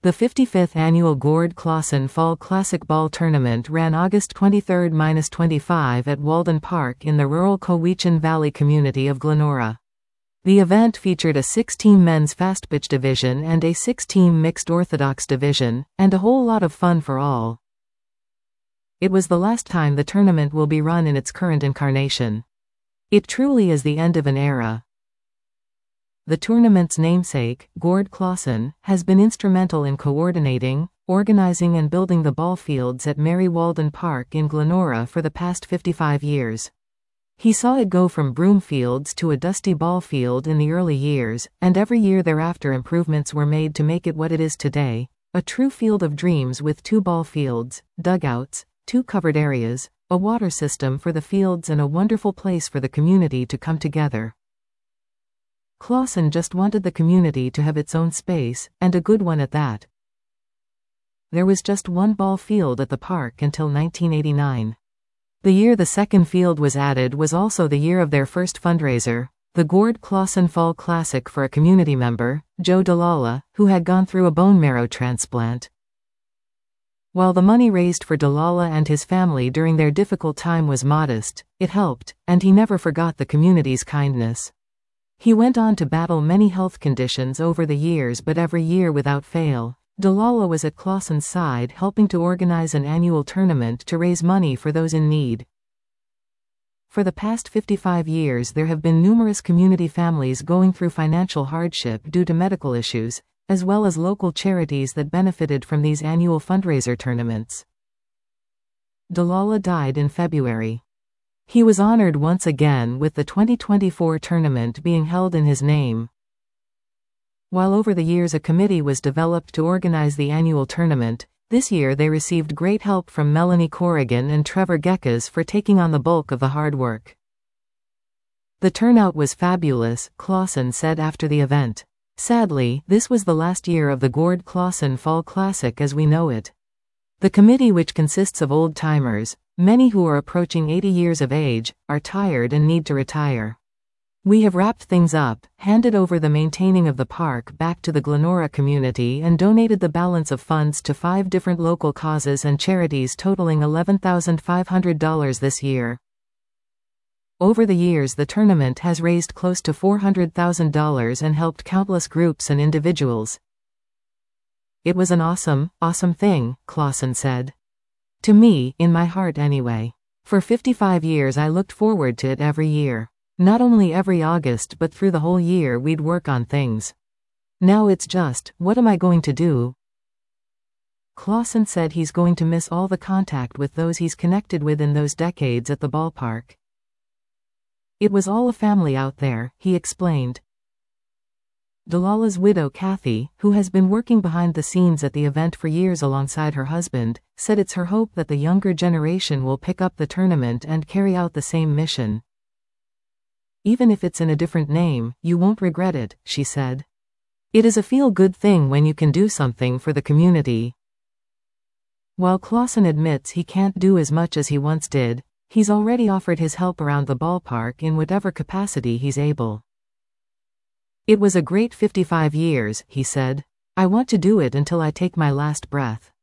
The 55th annual Gord Clausen Fall Classic Ball Tournament ran August 23–25 at Walden Park in the rural Cowichan Valley community of Glenora. The event featured a 6-team men's fastpitch division and a 6-team mixed orthodox division, and a whole lot of fun for all. It was the last time the tournament will be run in its current incarnation. It truly is the end of an era. The tournament's namesake, Gord Clausen, has been instrumental in coordinating, organizing and building the ball fields at Mary Walden Park in Glenora for the past 55 years. He saw it go from broomfields to a dusty ball field in the early years, and every year thereafter improvements were made to make it what it is today, a true field of dreams with 2 ball fields, dugouts, 2 covered areas, a water system for the fields and a wonderful place for the community to come together. Clausen just wanted the community to have its own space, and a good one at that. There was just 1 ball field at the park until 1989. The year the second field was added was also the year of their first fundraiser, the Gord Clausen Fall Classic, for a community member, Joe Dalala, who had gone through a bone marrow transplant. While the money raised for Dalala and his family during their difficult time was modest, it helped, and he never forgot the community's kindness. He went on to battle many health conditions over the years, but every year without fail, Dalala was at Clausen's side helping to organize an annual tournament to raise money for those in need. For the past 55 years there have been numerous community families going through financial hardship due to medical issues, as well as local charities that benefited from these annual fundraiser tournaments. Dalala died in February. He was honored once again with the 2024 tournament being held in his name. While over the years a committee was developed to organize the annual tournament, this year they received great help from Melanie Corrigan and Trevor Gekas for taking on the bulk of the hard work. The turnout was fabulous, Clausen said after the event. Sadly, this was the last year of the Gord Clausen Fall Classic as we know it. The committee, which consists of old-timers, many who are approaching 80 years of age, are tired and need to retire. We have wrapped things up, handed over the maintaining of the park back to the Glenora community and donated the balance of funds to 5 different local causes and charities totaling $11,500 this year. Over the years the tournament has raised close to $400,000 and helped countless groups and individuals. It was an awesome thing, Clausen said. To me, in my heart anyway. For 55 years I looked forward to it every year. Not only every August but through the whole year we'd work on things. Now it's just, what am I going to do? Clausen said he's going to miss all the contact with those he's connected with in those decades at the ballpark. It was all a family out there, he explained. Dalala's widow Kathy, who has been working behind the scenes at the event for years alongside her husband, said it's her hope that the younger generation will pick up the tournament and carry out the same mission. Even if it's in a different name, you won't regret it, she said. It is a feel-good thing when you can do something for the community. While Clausen admits he can't do as much as he once did, he's already offered his help around the ballpark in whatever capacity he's able. It was a great 55 years, he said. I want to do it until I take my last breath.